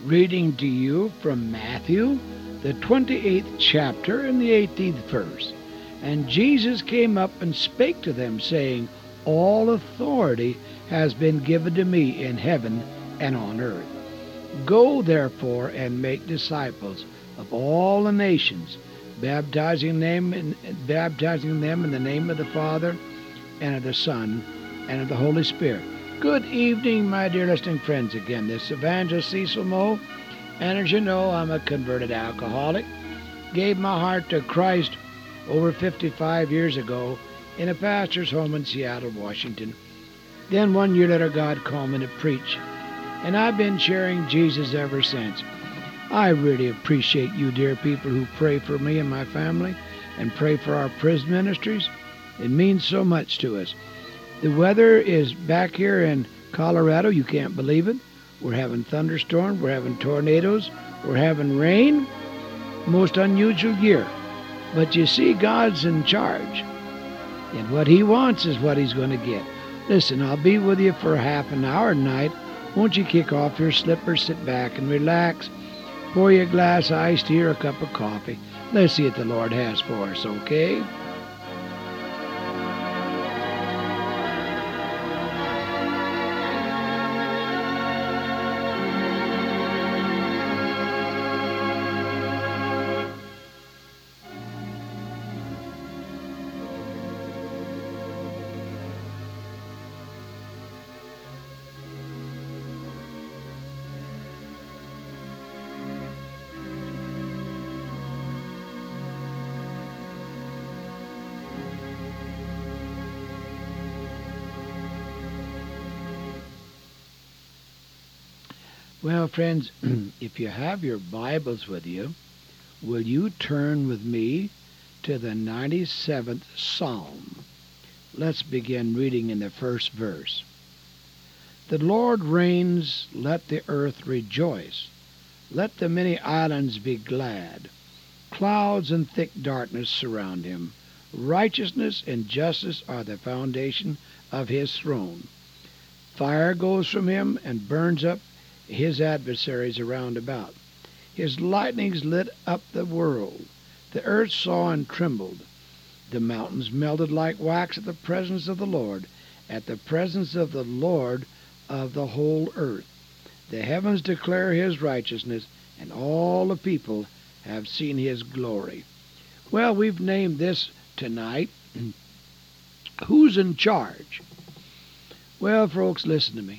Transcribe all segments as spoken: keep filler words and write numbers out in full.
reading to you from Matthew, the twenty-eighth chapter and the eighteenth verse. And Jesus came up and spake to them, saying, All authority has been given to me in heaven and on earth. Go therefore and make disciples of all the nations, baptizing them in, baptizing them in the name of the Father and of the Son and of the Holy Spirit. Good evening, my dear listening friends. Again, this is Evangelist Cecil Moe, and as you know, I'm a converted alcoholic. Gave my heart to Christ over fifty-five years ago in a pastor's home in Seattle, Washington. Then one year later, God called me to preach, and I've been sharing Jesus ever since. I really appreciate you, dear people, who pray for me and my family and pray for our prison ministries. It means so much to us. The weather is back here in Colorado. You can't believe it. We're having thunderstorms. We're having tornadoes. We're having rain. Most unusual year. But you see, God's in charge. And what He wants is what He's going to get. Listen, I'll be with you for half an hour tonight. Won't you kick off your slippers, sit back and relax, pour you a glass of iced tea or a cup of coffee. Let's see what the Lord has for us, okay? Well, friends, if you have your Bibles with you, will you turn with me to the ninety-seventh Psalm? Let's begin reading in the first verse. The Lord reigns, let the earth rejoice. Let the many islands be glad. Clouds and thick darkness surround him. Righteousness and justice are the foundation of his throne. Fire goes from him and burns up his adversaries around about. His lightnings lit up the world. The earth saw and trembled. The mountains melted like wax at the presence of the Lord, at the presence of the Lord of the whole earth. The heavens declare his righteousness, and all the people have seen his glory. Well, we've named this tonight, Who's in Charge? Well, folks, listen to me.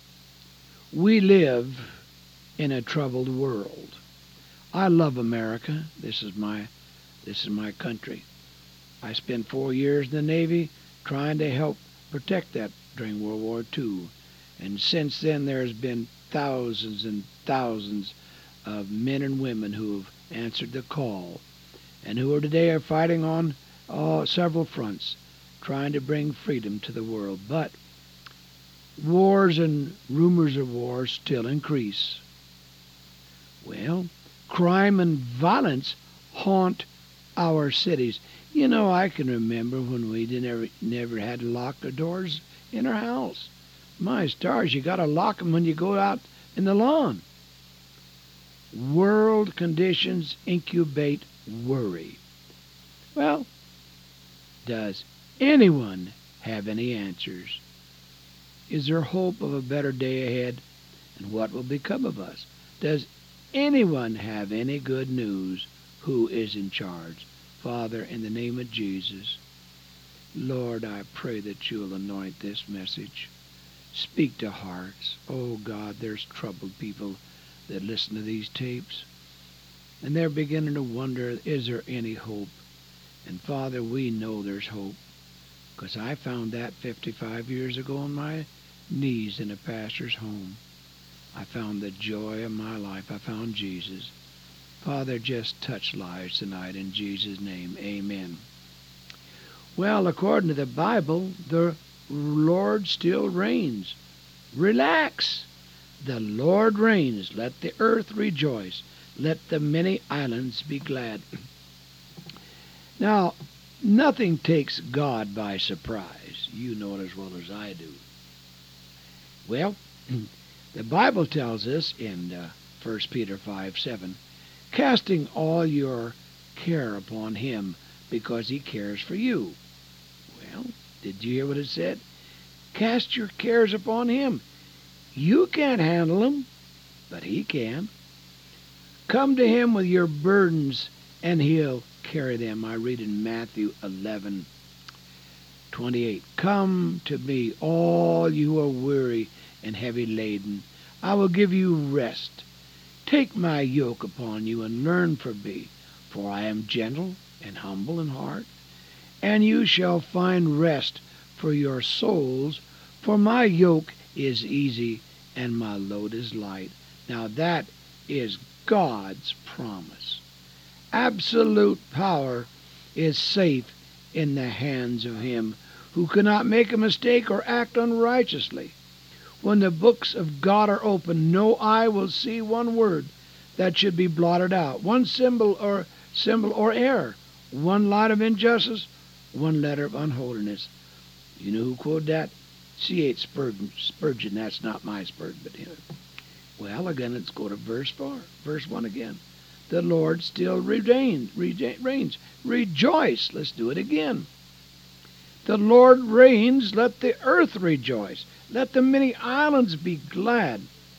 We live in a troubled world. I love America. This is my this is my country. I spent four years in the Navy trying to help protect that during World War Two. And since then there's been thousands and thousands of men and women who have answered the call and who are today are fighting on uh, several fronts, trying to bring freedom to the world. But wars and rumors of wars still increase. Well, crime and violence haunt our cities. You know, I can remember when we never, never had to lock the doors in our house. My stars, you got to lock them when you go out in the lawn. World conditions incubate worry. Well, does anyone have any answers? Is there hope of a better day ahead? And what will become of us? Does anyone have any good news? Who is in charge? Father, in the name of Jesus, Lord, I pray that you'll anoint this message. Speak to hearts. Oh, God, there's troubled people that listen to these tapes, and they're beginning to wonder, is there any hope? And, Father, we know there's hope, because I found that fifty-five years ago on my knees in a pastor's home. I found the joy of my life. I found Jesus. Father, just touch lives tonight in Jesus' name. Amen. Well, according to the Bible, the Lord still reigns. Relax. The Lord reigns. Let the earth rejoice. Let the many islands be glad. Now, nothing takes God by surprise. You know it as well as I do. Well, the Bible tells us in uh, First Peter five seven. Casting all your care upon him, because he cares for you. Well, did you hear what it said? Cast your cares upon him. You can't handle them, but he can. Come to him with your burdens, and he'll carry them. I read in Matthew eleven twenty-eight. Come to me, all you who are weary and heavy laden. I will give you rest. Take my yoke upon you and learn from me, for I am gentle and humble in heart, and you shall find rest for your souls, for my yoke is easy and my load is light. Now that is God's promise. Absolute power is safe in the hands of him who cannot make a mistake or act unrighteously. When the books of God are opened, no eye will see one word that should be blotted out, one symbol or symbol or error, one line of injustice, one letter of unholiness. You know who quoted that? C H Spurgeon. Spurgeon. That's not my Spurgeon, but him. Well, again, let's go to verse four, verse one again. The Lord still reigns. reigns. Rejoice. Let's do it again. The Lord reigns. Let the earth rejoice. Let the many islands be glad.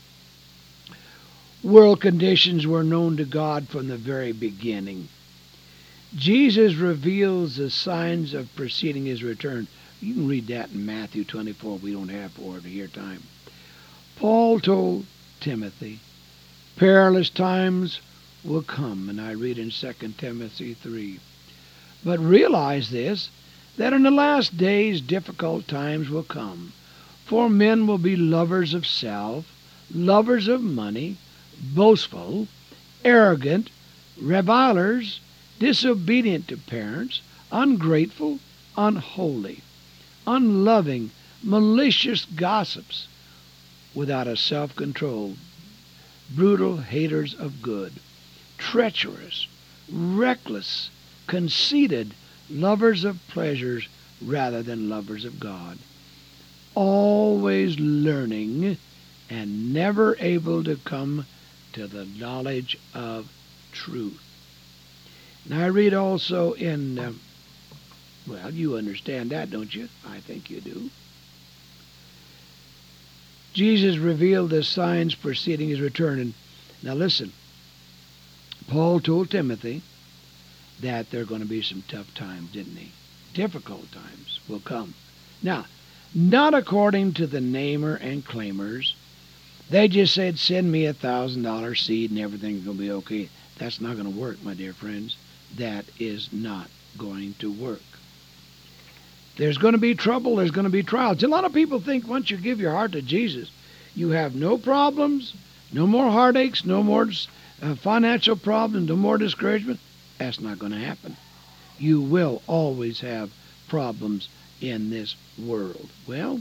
World conditions were known to God from the very beginning. Jesus reveals the signs of preceding his return. You can read that in Matthew twenty-four. We don't have for it here time. Paul told Timothy, perilous times will come, and I read in Second Timothy three. But realize this, that in the last days difficult times will come, for men will be lovers of self, lovers of money, boastful, arrogant, revilers, disobedient to parents, ungrateful, unholy, unloving, malicious gossips, without a self-control, brutal haters of good, treacherous, reckless, conceited, lovers of pleasures rather than lovers of God, always learning and never able to come to the knowledge of truth. And I read also in, uh, well, you understand that, don't you? I think you do. Jesus revealed the signs preceding his return. And now listen, Paul told Timothy that there are going to be some tough times, didn't he? Difficult times will come. Now, not according to the namer and claimers. They just said, send me a thousand dollar seed and everything's going to be okay. That's not going to work, my dear friends. That is not going to work. There's going to be trouble. There's going to be trials. A lot of people think once you give your heart to Jesus, you have no problems, no more heartaches, no more uh, financial problems, no more discouragement. That's not going to happen. You will always have problems in this world. Well,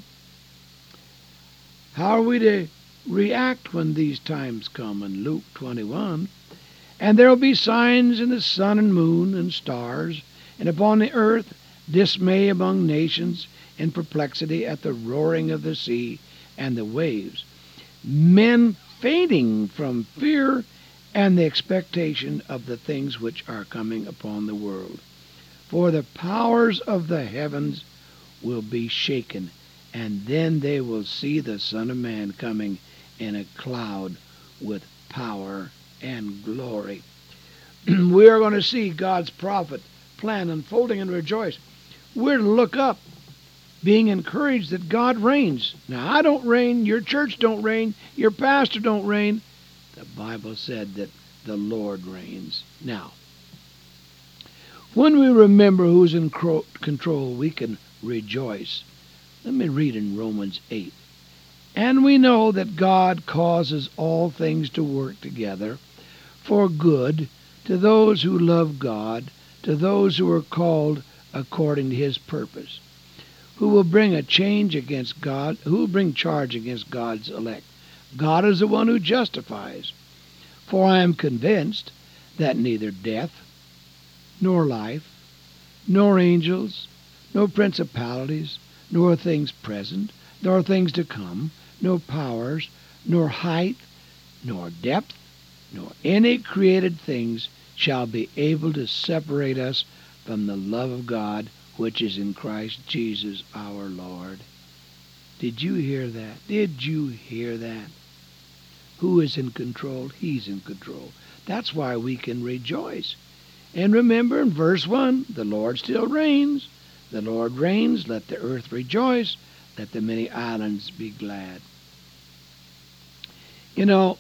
how are we to react when these times come? In Luke twenty-one, and there will be signs in the sun and moon and stars, and upon the earth dismay among nations, and perplexity at the roaring of the sea and the waves, men fainting from fear and the expectation of the things which are coming upon the world. For the powers of the heavens will be shaken, and then they will see the Son of Man coming in a cloud with power and glory. We are going to see God's prophet plan unfolding and rejoice. We're to look up, being encouraged that God reigns. Now, I don't reign, your church don't reign, your pastor don't reign. The Bible said that the Lord reigns. Now, when we remember who's in control, we can rejoice. Let me read in Romans eight. And we know that God causes all things to work together for good to those who love God, to those who are called according to his purpose, who will bring a change against God, who will bring charge against God's elect. God is the one who justifies. For I am convinced that neither death, nor life, nor angels, nor principalities, nor things present, nor things to come, nor powers, nor height, nor depth, nor any created things shall be able to separate us from the love of God which is in Christ Jesus our Lord. Did you hear that? Did you hear that? Who is in control? He's in control. That's why we can rejoice. And remember in verse one, the Lord still reigns. The Lord reigns, let the earth rejoice, let the many islands be glad. You know,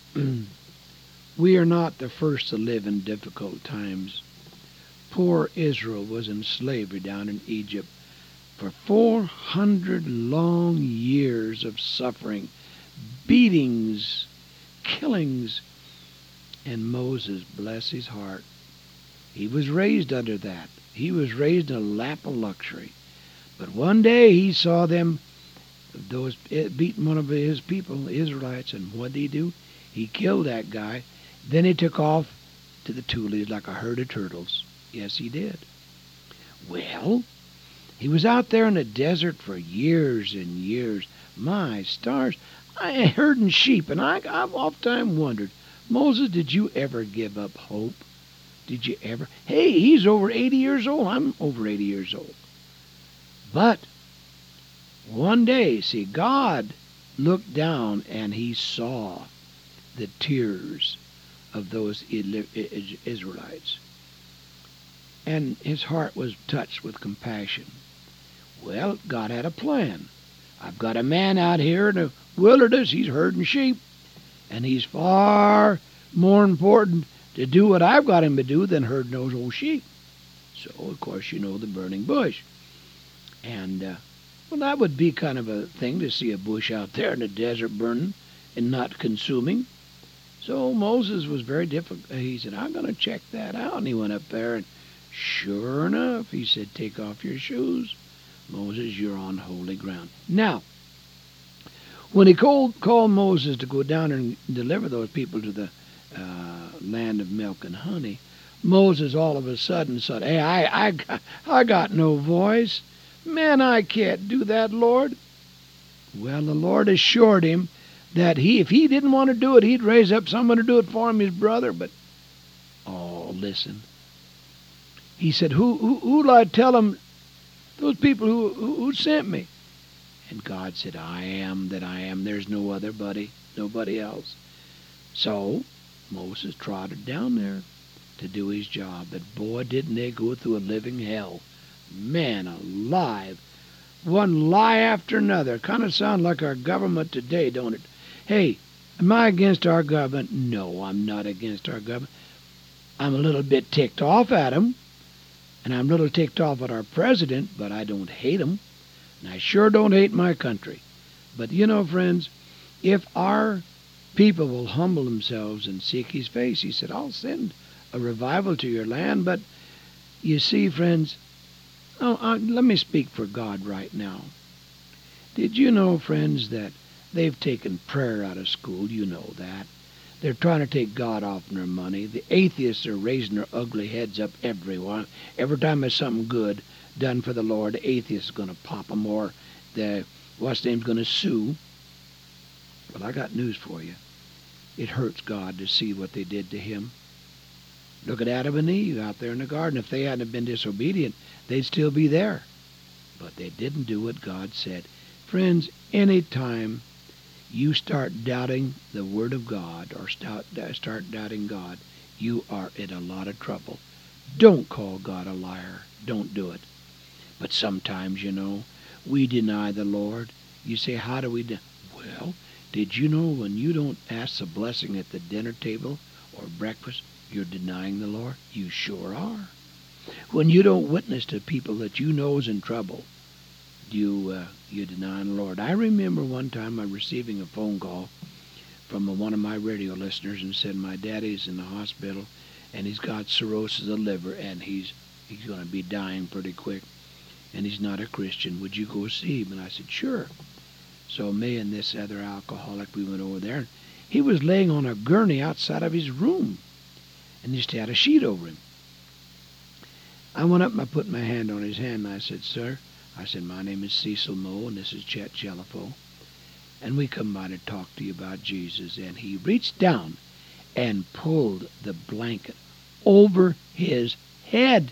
we are not the first to live in difficult times. Poor Israel was in slavery down in Egypt for four hundred long years of suffering, beatings, killings, and Moses, bless his heart, he was raised under that. He was raised in a lap of luxury. But one day he saw them, those beating one of his people, the Israelites, and what did he do? He killed that guy. Then he took off to the tules like a herd of turtles. Yes, he did. Well, he was out there in the desert for years and years. My stars, I herding sheep, and I, I've oft-time wondered, Moses, did you ever give up hope? Did you ever? Hey, he's over eighty years old. I'm over eighty years old. But one day, see, God looked down and he saw the tears of those Israelites. And his heart was touched with compassion. Well, God had a plan. I've got a man out here in the wilderness. He's herding sheep. And he's far more important to do what I've got him to do than herd those old sheep. So, of course, you know the burning bush. And, uh, well, that would be kind of a thing to see a bush out there in the desert burning and not consuming. So Moses was very difficult. He said, I'm going to check that out. And he went up there, and sure enough, he said, take off your shoes. Moses, you're on holy ground. Now, when he called, called Moses to go down and deliver those people to the uh, land of milk and honey, Moses all of a sudden said, hey, I, I, I got no voice. Man, I can't do that, Lord. Well, the Lord assured him that he, if he didn't want to do it, he'd raise up someone to do it for him, his brother. But, oh, listen. He said, who, who, who'll I tell them, those people who, who, who sent me? And God said, I am that I am. There's no other buddy, nobody else. So Moses trotted down there to do his job. But boy, didn't they go through a living hell. Man alive. One lie after another. Kind of sound like our government today, don't it? Hey, am I against our government? No, I'm not against our government. I'm a little bit ticked off at them. And I'm a little ticked off at our president, but I don't hate him. And I sure don't hate my country. But you know, friends, if our people will humble themselves and seek his face, he said, I'll send a revival to your land. But you see, friends, oh, uh, let me speak for God right now. Did you know, friends, that they've taken prayer out of school? You know that. They're trying to take God off their money. The atheists are raising their ugly heads up everyone. Every time there's something good done for the Lord, the atheist is going to pop them, or the, what's the name's going to sue. Well, I got news for you. It hurts God to see what they did to him. Look at Adam and Eve out there in the garden. If they hadn't been disobedient, they'd still be there. But they didn't do what God said. Friends, any time you start doubting the Word of God or start, start doubting God, you are in a lot of trouble. Don't call God a liar. Don't do it. But sometimes, you know, we deny the Lord. You say, how do we do? Well, did you know when you don't ask the blessing at the dinner table or breakfast, you're denying the Lord? You sure are. When you don't witness to people that you know is in trouble, you uh, you deny the Lord. I remember one time I receiving a phone call from one of my radio listeners and said, my daddy's in the hospital and he's got cirrhosis of the liver and he's he's going to be dying pretty quick and he's not a Christian. Would you go see him? And I said, sure. So me and this other alcoholic, we went over there. And he was laying on a gurney outside of his room and just had a sheet over him. I went up and I put my hand on his hand and I said, sir, I said, my name is Cecil Moe, and this is Chet Chalifo. And we come by to talk to you about Jesus. And he reached down and pulled the blanket over his head.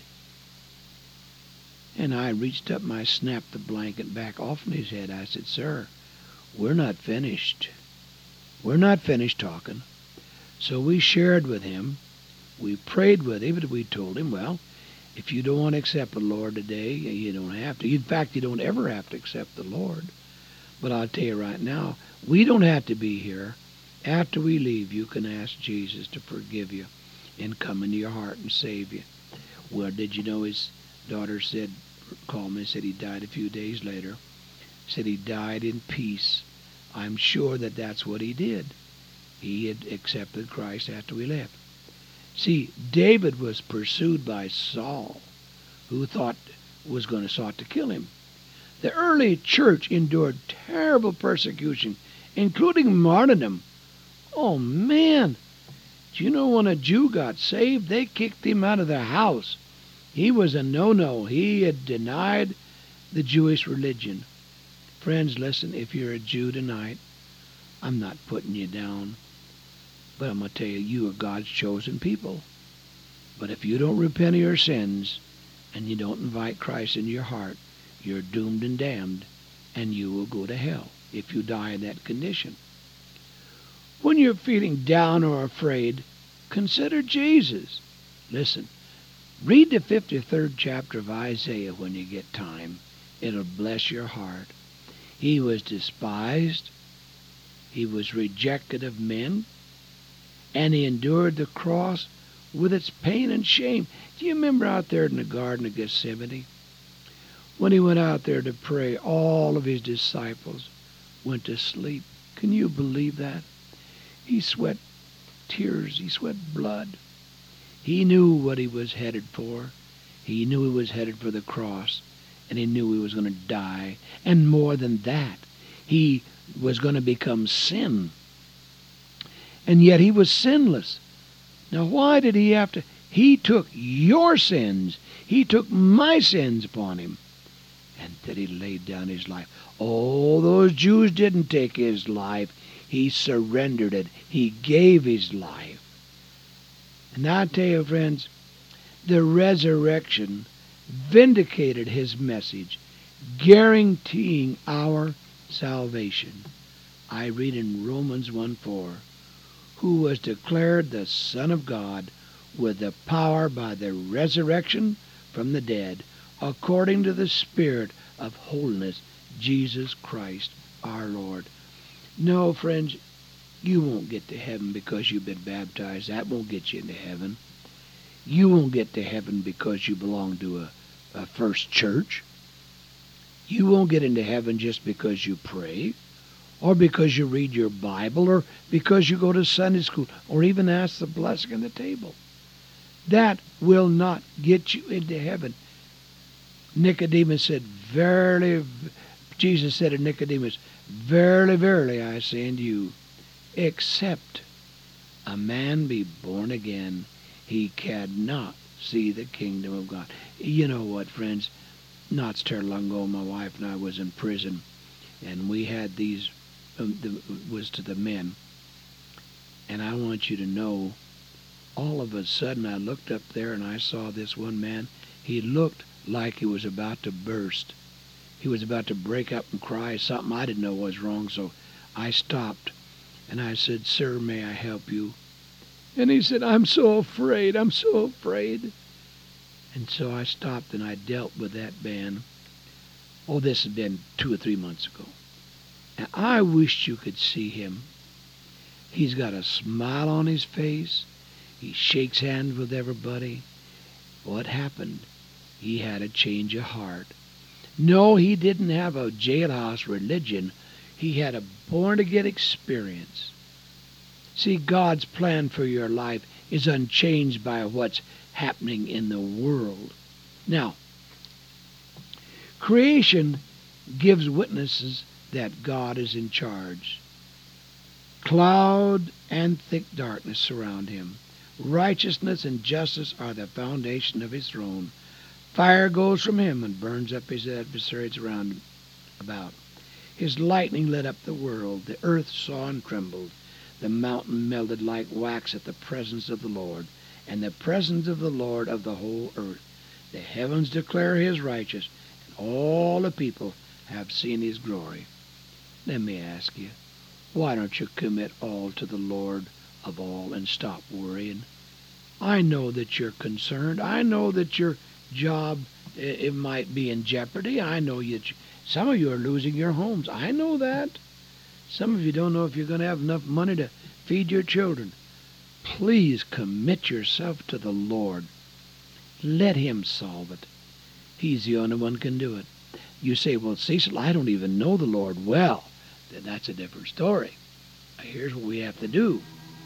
And I reached up and I snapped the blanket back off from his head. I said, "Sir, we're not finished. We're not finished talking." So we shared with him. We prayed with him, but we told him, well, if you don't want to accept the Lord today, you don't have to. In fact, you don't ever have to accept the Lord. But I'll tell you right now, we don't have to be here. After we leave, you can ask Jesus to forgive you and come into your heart and save you. Well, did you know his daughter said, called me and said he died a few days later. Said he died in peace. I'm sure that that's what he did. He had accepted Christ after we left. See, David was pursued by Saul, who thought was going to sought to kill him. The early church endured terrible persecution, including martyrdom. Oh, man. Do you know when a Jew got saved, they kicked him out of their house. He was a no-no. He had denied the Jewish religion. Friends, listen, if you're a Jew tonight, I'm not putting you down. But I'm going to tell you, you are God's chosen people. But if you don't repent of your sins and you don't invite Christ into your heart, you're doomed and damned, and you will go to hell if you die in that condition. When you're feeling down or afraid, consider Jesus. Listen, read the fifty-third chapter of Isaiah when you get time. It'll bless your heart. He was despised. He was rejected of men. And he endured the cross with its pain and shame. Do you remember out there in the Garden of Gethsemane? When he went out there to pray, all of his disciples went to sleep. Can you believe that? He sweat tears. He sweat blood. He knew what he was headed for. He knew he was headed for the cross. And he knew he was going to die. And more than that, he was going to become sin. And yet he was sinless. Now why did he have to? He took your sins. He took my sins upon him. And then he laid down his life. Oh, those Jews didn't take his life. He surrendered it. He gave his life. And I tell you, friends, the resurrection vindicated his message, guaranteeing our salvation. I read in Romans one four, who was declared the Son of God with the power by the resurrection from the dead, according to the Spirit of holiness, Jesus Christ our Lord. No, friends, you won't get to heaven because you've been baptized. That won't get you into heaven. You won't get to heaven because you belong to a, a first church. You won't get into heaven just because you pray, or because you read your Bible, or because you go to Sunday school, or even ask the blessing on the table. That will not get you into heaven. Nicodemus said, verily, Jesus said to Nicodemus, verily, verily, I say unto you, except a man be born again, he cannot see the kingdom of God. You know what, friends? Not so terribly long ago, my wife and I was in prison, and we had these, um, the, was to the men. And I want you to know, all of a sudden I looked up there and I saw this one man. He looked like he was about to burst. He was about to break up and cry. Something I didn't know was wrong, so I stopped. And I said, "Sir, may I help you?" And he said, "I'm so afraid. I'm so afraid." And so I stopped and I dealt with that man. Oh, this had been two or three months ago. And I wished you could see him. He's got a smile on his face. He shakes hands with everybody. What happened? He had a change of heart. No, he didn't have a jailhouse religion. He had a born-again experience. See, God's plan for your life is unchanged by what's happening in the world. Now, creation gives witnesses that God is in charge. Cloud and thick darkness surround him. Righteousness and justice are the foundation of his throne. Fire goes from him and burns up his adversaries around him about. His lightning lit up the world. The earth saw and trembled. the mountain melted like wax at the presence of the Lord, and the presence of the Lord of the whole earth. The heavens declare his righteousness, and all the people have seen his glory. Let me ask you, why don't you commit all to the Lord of all and stop worrying? I know that you're concerned. I know that your job, it might be in jeopardy. I know you. Some of you are losing your homes. I know that. Some of you don't know if you're going to have enough money to feed your children. Please commit yourself to the Lord. Let him solve it. He's the only one who can do it. You say, well, Cecil, I don't even know the Lord well. Then that's a different story. Here's what we have to do.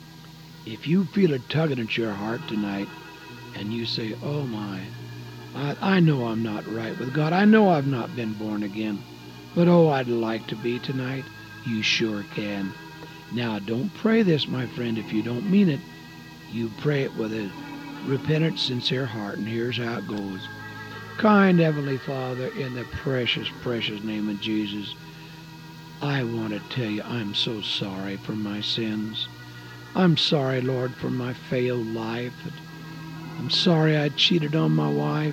If you feel it tugging at your heart tonight, and you say, oh my, I, I know I'm not right with God. I know I've not been born again. But oh, I'd like to be tonight. You sure can. Now, don't pray this, my friend, if you don't mean it. You pray it with a repentant, sincere heart, and here's how it goes. Kind Heavenly Father, in the precious, precious name of Jesus, I want to tell you I'm so sorry for my sins. I'm sorry, Lord, for my failed life. I'm sorry I cheated on my wife.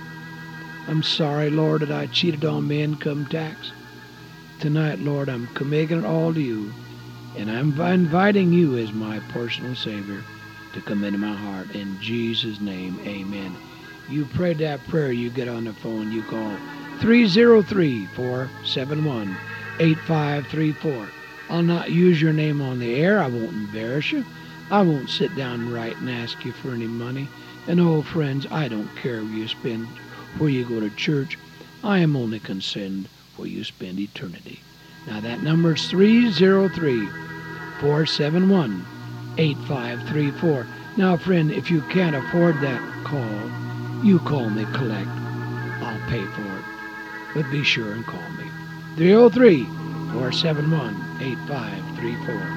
I'm sorry, Lord, that I cheated on my income tax. Tonight, Lord, I'm committing it all to you, and I'm inviting you as my personal Savior to come into my heart. In Jesus' name, amen. You prayed that prayer, you get on the phone, you call three oh three, four seven one, eight five three four. I'll not use your name on the air. I won't embarrass you. I won't sit down and write and ask you for any money. And oh, friends, I don't care where you spend, where you go to church. I am only concerned where you spend eternity. Now that number is three oh three, four seven one, eight five three four. Now, friend, if you can't afford that call, you call me collect. I'll pay for it. But be sure and call me. three oh three, four seven one, eight five three four.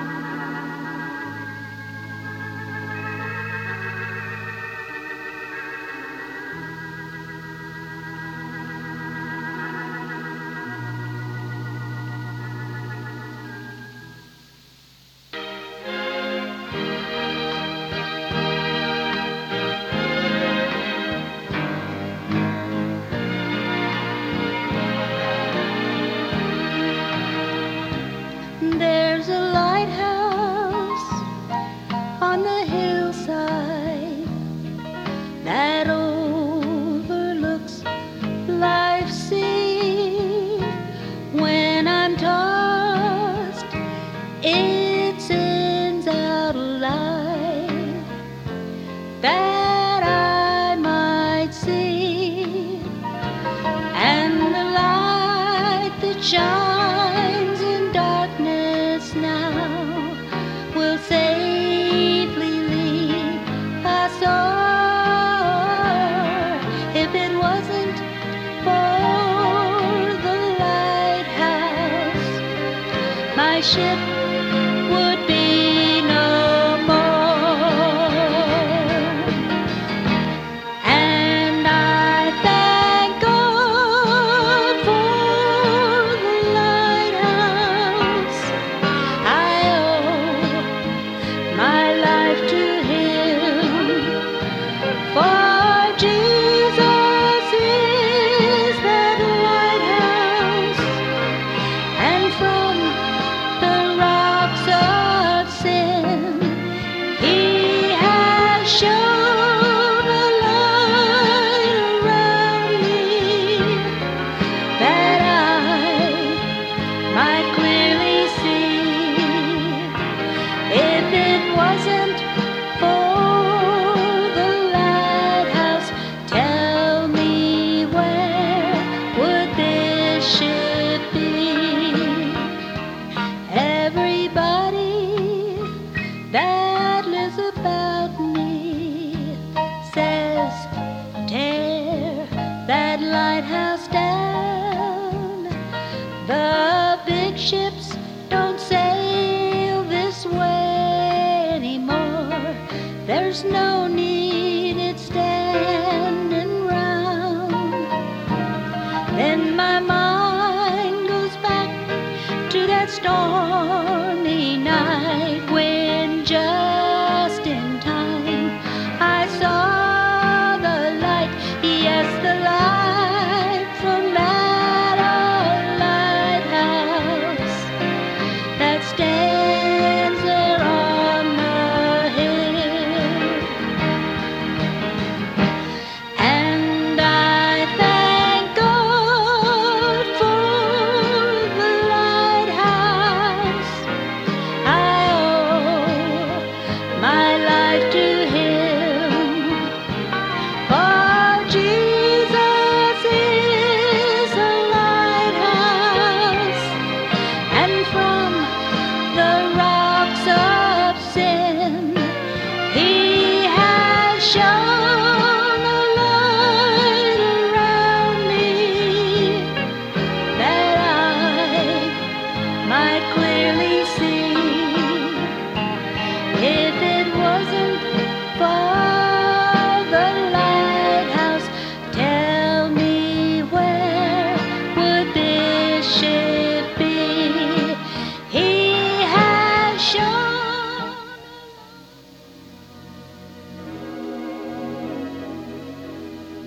There's a lighthouse on the hillside that overlooks life's sea. When I'm tossed, it sends out a light that I might see, and the light that shines in darkness now will safely lead us o'er. If it wasn't for the lighthouse, my ship would be no more. And I thank God for the lighthouse. I owe my life to Him, for Jesus is that lighthouse, and from the rocks of sin He has shown a light around me that I might clearly see. If it wasn't for the lighthouse, tell me, where would this ship be? Everybody that lives about me says, tear that lighthouse down. The big ships don't sail this way anymore. There's no need in standing round. Then my mind goes back to that stormy night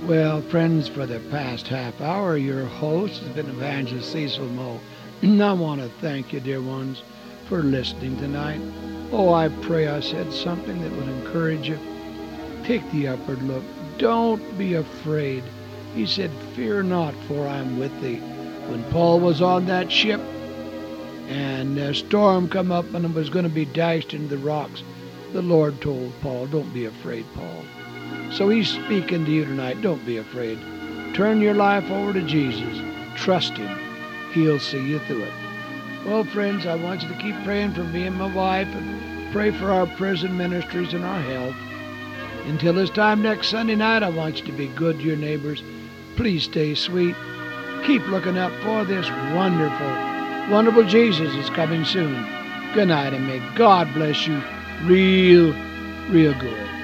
Well, friends, for the past half hour, your host has been Evangelist Cecil Moe. And I want to thank you, dear ones, for listening tonight. Oh, I pray I said something that would encourage you. Take the upward look. Don't be afraid. He said, fear not, for I am with thee. When Paul was on that ship and a storm come up and it was going to be dashed into the rocks, the Lord told Paul, don't be afraid, Paul. So he's speaking to you tonight. Don't be afraid. Turn your life over to Jesus. Trust him. He'll see you through it. Well, friends, I want you to keep praying for me and my wife and pray for our prison ministries and our health. Until this time next Sunday night, I want you to be good to your neighbors. Please stay sweet. Keep looking up for this wonderful, wonderful Jesus is coming soon. Good night, and may God bless you real, real good.